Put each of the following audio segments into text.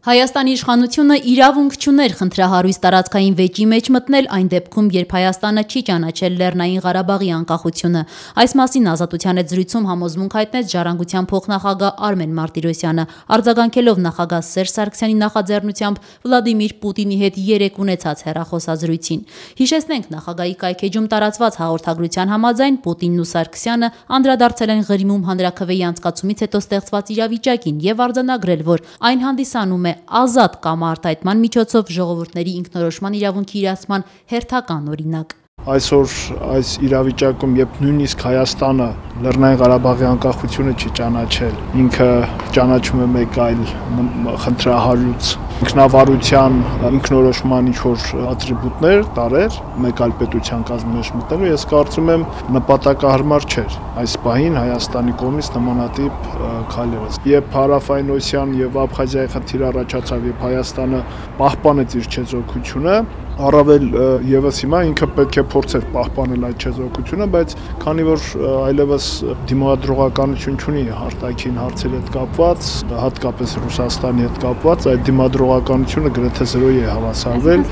Հայաստանի իշխանությունը իրավունք չուներ խնդրահարույց տարածքային վեճի մեջ մտնել այն դեպքում, երբ Հայաստանը չի ճանաչել Լեռնային Ղարաբաղի անկախությունը։ Այս մասին Ազատության հետ զրույցում համոզմունք հայտնեց Ժառանգության փոխնախագահ Արմեն Մարտիրոսյանը, արձագանքելով նախագահ Սերժ Սարգսյանի նախաձեռնությամբ Վլադիմիր Պուտինի հետ երեկ ունեցած հեռախոսազրույցին։ Հիշեցնենք, նախագահի կայքեջում տարածված հաղորդագրության համաձայն Պուտինն ու Սարգսյանը անդրադարձել են Ղրիմում հանրաքվեի անցկացումից հետո ստեղծված իրավիճակին եւ արձանագրել, որ այն հանդիսանում է ազատ կամ արտահայտման միջոցով ժողովուրդների ինքնորոշման իրավունքի իրացման հերթական օրինակ։ Այսօր այս իրավիճակում, երբ նույնիսկ Հայաստանը Լեռնային Ղարաբաղի անկախությունը չի ճանաչել, ինքը ճանաչում է մեկ այլ խնդրահարույց ինքնավարության, ինքնորոշման ինչ-որ ատրիբուտներ տարեր, մեկ այլ պետության կազմի մեջ մտնելու, ես կարծում եմ նպատակահարմար չէր այս պահին Հայաստանի կողմից նմանատիպ քայլերից։ Երբ Հարավային Օսիան եւ Աբխազիայի խնդիր առաջացավ, երբ Հայաստանը պահպանեց իր չեզոքությունը, առավել եւս հիմա ինքը պետք է փորձեր պահպանել այդ չեզոքությունը, բայց քանի որ այլևս դիմադրողականություն չունի արտաքին հարցերի հետ կապված, հատկապես Ռուսաստանի հետ կապված, այդ դիմադրողականությունը գրեթե զրոյի է հավասարվել։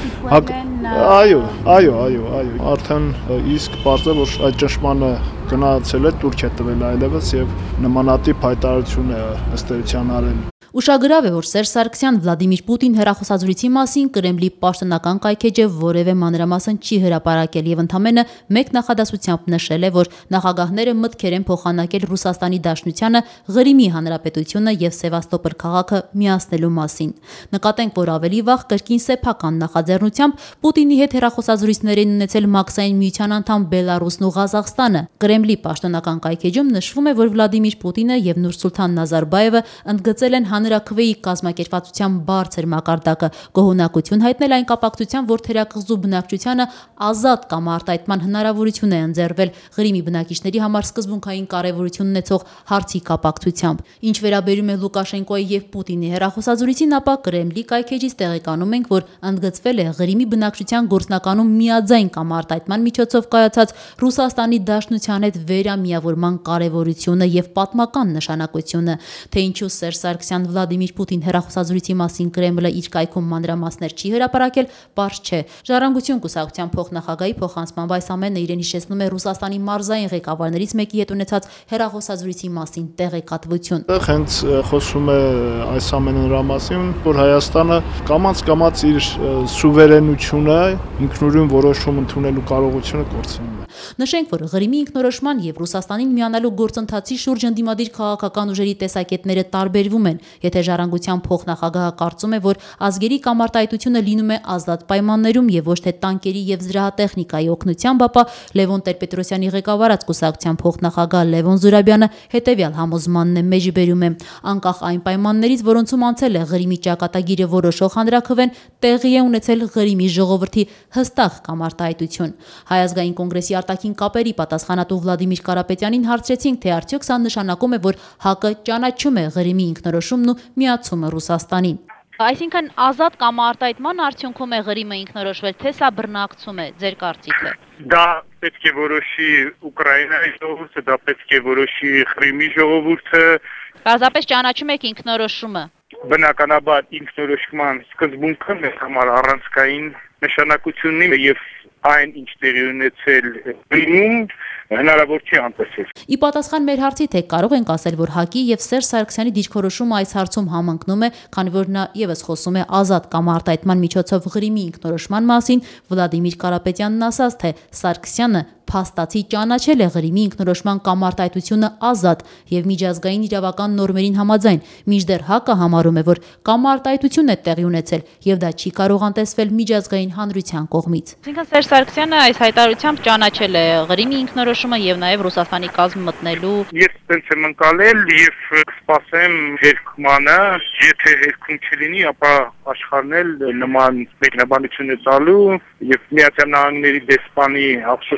Այո, արդեն իսկ պարզ է, որ այդ ճշմանը գնացել է, տուրք է տվել այլևս եւ նմանատիպ հայտարարություն է ըստ էության արել։ Ուշագրավ է, որ Սերժ Սարգսյան Վլադիմիր Պուտին հեռախոսազրույցի մասին Կրեմլի պաշտոնական կայքեջը որևէ մանրամասն չի հրապարակել եւ ընդամենը մեկ նախադասությամբ նշել է, որ նախագահները մտքեր են փոխանակել Ռուսաստանի Դաշնությանը Ղրիմի Հանրապետությունը եւ Սևաստոպոլ քաղաքը միացնելու մասին։ Նկատենք, որ ավելի վաղ կրկին սեփական նախաձեռնությամբ Պուտինի հետ հեռախոսազրույցներ են ունեցել Մաքսային միության անդամ Բելարուսն ու Ղազախստանը։ Կրեմլի պաշտոնական կայքեջում նշվում է, որ Վլադիմիր Պուտինը եւ Նուրսուլթան Նազարբաևը ընդգծել են հանրաքվեի կազմակերպվածության բարձր մակարդակը, գոհունակություն հայտնել այն կապակցությամբ, որ թերակղզու բնակչությանը ազատ կամ արտահայտման հնարավորություն է ընձեռվել Ղրիմի բնակիչների համար սկզբունքային կարևորություն ունեցող հարցի կապակցությամբ։ Ինչ վերաբերում է Լուկաշենկոյի եւ Պուտինի հեռախոսազրույցին, ապա Կրեմլի կայքեջից տեղեկանում ենք, որ ընդգծվել է Ղրիմի բնակչության գործնականում միաձայն կամ արտահայտման միջոցով կայացած Ռուսաստանի Դաշնության հետ վերամիավորման կարևորությունը եւ պատմական նշանակությունը, թե ինչու Սերժ Սարգսյան Վլադիմիր Պուտին հեռախոսազրույցի մասին Կրեմլը իր կայքում մանրամասներ չի հրապարակել, պարզ չէ։ Ժառանգություն կուսակցության փոխնախագահի փոխանցմամբ այս ամենը իրեն հիշեցնում է Ռուսաստանի մարզային ղեկավարներից մեկի հետ ունեցած հեռախոսազրույցի մասին տեղեկատվություն։ Հենց խոսում է այս ամենը նրա մասին, որ Հայաստանը կամաց իր սուվերենությունը, ինքնուրույն որոշում ընդունելու կարողությունը կորցնում է։ Նշենք, որ Ղրիմի ինքնորոշման եւ Ռուսաստանին միանալու գործընթացի շուրջ ընդդիմադիր քաղաքական ուժերի տեսակետները տարբերվում են։ Եթե Ժառանգության փոխնախագահը կարծում է, որ ազգերի կամ արտահայտությունը լինում է ազատ պայմաններում եւ ոչ թե տանկերի եւ զրահատեխնիկայի օգնությամբ, ապա Լևոն Տեր-Պետրոսյանի ղեկավարած կուսակցության փոխնախագահ Լևոն Զուրաբյանը հետեւյալ համոզմանն է մեջբերում է. անկախ այն պայմաններից, որոնցում անցել է Ղրիմի ճակատագիրը որոշող հանրաքվեն, տեղի է ունեցել Ղրիմի ժողովրդի հստակ կամ արտահայտություն։ Հայ ազգային կոնգրեսի արտաքին կապերի պատասխանատու Վլադիմիր Կարապետյանին հարցրեցինք, թե արդյոք սա նշանակում է, որ ՀԱԿ-ը ճանաչում է Ղրիմի ինքնորոշումն ու միացումը Ռուսաստանին։ Այսինքն ազատ կամ արտահայտման արդյունքում է Ղրիմը ինքնորոշվել, թե սա բռնակցում է, ձեր կարծիքը։ Դա պետք է որոշի Ուկրաինայի ժողովուրդը, դա պետք է որոշի Ղրիմի ժողովուրդը։ Պարզապես ճանաչում եք ինքնորոշումը։ Բնականաբար ինքնորոշման սկզբունքը մեր համար առանցքային նշանակություն ունի եւ այն ինչ տեղի ունեցել Ղրիմում հնարավոր չի անտեսել։ Ի պատասխան մեր հարցի, թե կարող ենք ասել, որ ՀԱԿ-ի եւ Սերժ Սարգսյանի դիրքորոշումը այս հարցում համընկնում է, քանի որ նա եւս խոսում է ազատ կամ արտահայտման միջոցով Ղրիմի ինքնորոշման մասին, Վլադիմիր Կարապետյանն ասաց, թե Սարգսյանը փաստացի ճանաչել է Ղրիմի ինքնորոշման կամ արտահայտությունը ազատ եւ միջազգային իրավական նորմերին համաձայն, մինչդեռ ՀԱԿ-ը համարում է, որ կամ արտահայտություն է տեղի ունեցել եւ դա չի կարող անտեսվել միջազգային հանրության կողմից։ Այսինքն Սերժ Սարգսյանը այս հայտարարությամբ ճանաչել է Ղրիմի ինքնորոշումը եւ նաեւ Ռուսաստանի կազմ մտնելու։ Ես տենց եմ ընկալել եւ կսպասեմ հերկմանը, եթե հերքում չլինի, ապա աշխարհն էլ նման մեկնաբանություն է տալու եւ Միացյալ Նահանգների դեսպանի ափսոսանքներ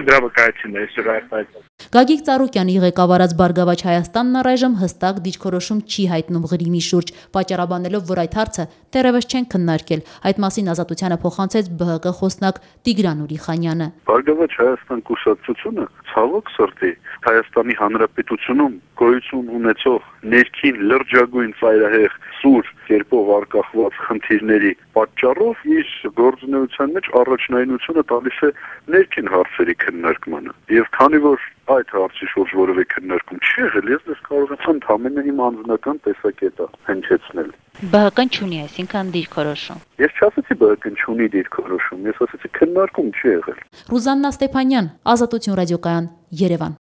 դրա վկայությունն է այսօր արտահայտել։ Գագիկ Ծառուկյանի ղեկավարած Բարգավաճ Հայաստանն առայժմ հստակ դիրքորոշում չի հայտնում Ղրիմի շուրջ, պատճառաբանելով, որ այդ հարցը դեռևս չեն քննարկել։ Այդ մասին Ազատությանը փոխանցեց ԲՀԿ խոսնակ Տիգրան Ուրիխանյանը։ Բարգավաճ Հայաստան կուսակցությունը ցավոք սրտի Հայաստանի Հանրապետությունում գոյություն ունեցող ներքին լրջագույն ծայրահեղ սուր կերպով արկախված խնդիրների պատճառով իր գործունեության մեջ առաջնայինությունը տալիս է ներքին հարցերի քննարկմանը։ Եվ քանի որ այդ հարցի շուրջ որևէ քննարկում չի եղել, ես դες կարող եմ ընդհանրապես իմ անձնական տեսակետը հնչեցնել։ ԲՀԿ-ն չունի այսինքն դիրքորոշում։ Ես չասեցի ԲՀԿ-ն չունի դիրքորոշում, ես ասեցի քննարկում չի եղել։ Ռուզաննա Ստեփանյան, Ազատություն ռադիոկայան, Երևան։